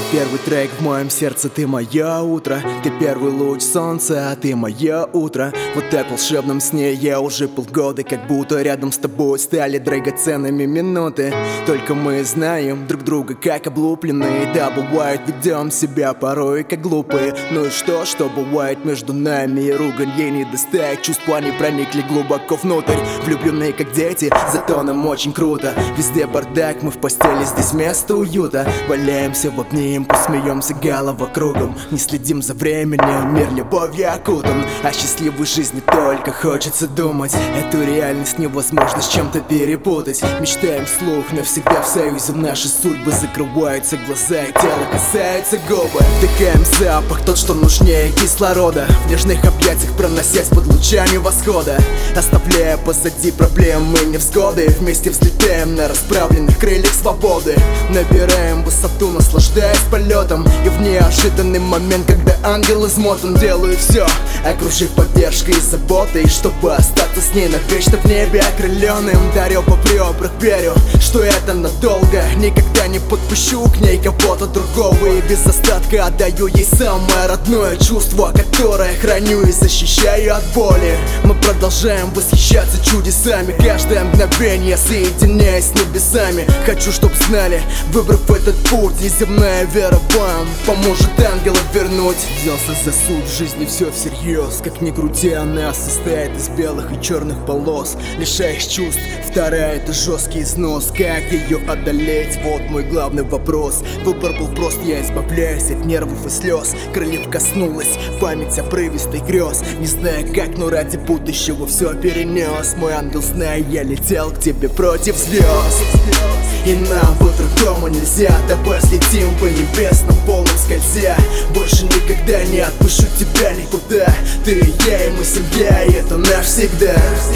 первый трек в моем сердце, ты мое утро. Ты первый луч солнца, а ты мое утро. Вот так в волшебном сне я уже полгода, как будто рядом с тобой стали драгоценными минуты. Только мы знаем друг друга как облупленные. Да, бывает, ведем себя порой как глупые. Ну и что бывает между нами? И ругань ей не достать, чувства не проникли глубоко внутрь. Влюбленные как дети, зато нам очень круто. Везде бардак, мы в постели, здесь место уюта. Валяемся в обнимку, посмеемся голова кругом. Не следим за временем, мир любовью окутан. О счастливой жизни только хочется думать. Эту реальность невозможно с чем-то перепутать. Мечтаем вслух, навсегда в союзе. Наши судьбы закрываются глаза и тело касается губы. Вдыхаем запах, тот, что нужнее кислорода. В нежных объятиях проносясь под лучами восхода. Оставляя позади проблемы и невзгоды. Вместе взлетаем на расправленных крыльях свободы. Набираем высоту, наслаждаясь полетом. И в неожиданный момент, когда ангел измотан, делаю все, окружив поддержкой и заботой, чтобы остаться с ней навечно в небе окрыленным. Дарю по ребрах, верю, что это надолго. Никогда не подпущу к ней кого-то другого. И без остатка отдаю ей самое родное чувство, которое храню и защищаю от боли. Мы продолжаем восхищаться чудесами, каждое мгновение соединяясь с небесами. Хочу, чтоб знали, выбрав этот путь, неземная вера вам поможет ангелов вернуть. Взялся за суть жизни, все всерьез. Как ни крути, она состоит из белых и черных полос. Лишаешь чувств, вторая — это жесткий износ. Как ее одолеть? Вот мой главный вопрос. Выбор был прост, я избавляюсь от нервов и слез. Крыльев коснулась память обрывистой грез. Не знаю как, но ради будущего все перенес. Мой ангел, знай, я летел к тебе против звезд. И нам по-другому нельзя. Давай слетим по небесным полным скользя. Больше никогда не отпущу тебя никуда. Ты и я, и мы семья, и это навсегда.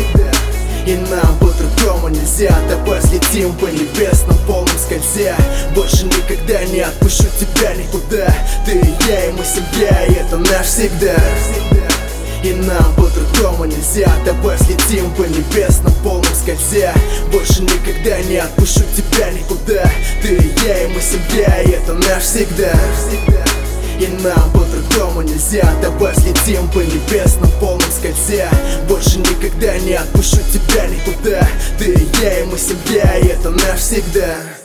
И нам по-другому нельзя. Давай слетим по небесным полным скользя. Больше никогда не отпущу тебя никуда. Ты и я, и мы семья, и это навсегда. И нам по-другому нельзя. Давай слетим по небесным полным скользя. Больше никогда не отпущу тебя никуда. Ты и я, и мы семья, и это навсегда. И нам по-другому нельзя. Давай слетим по небесным полным скользя. Больше никогда не отпущу тебя никуда. Ты и я, и мы семья, и это навсегда.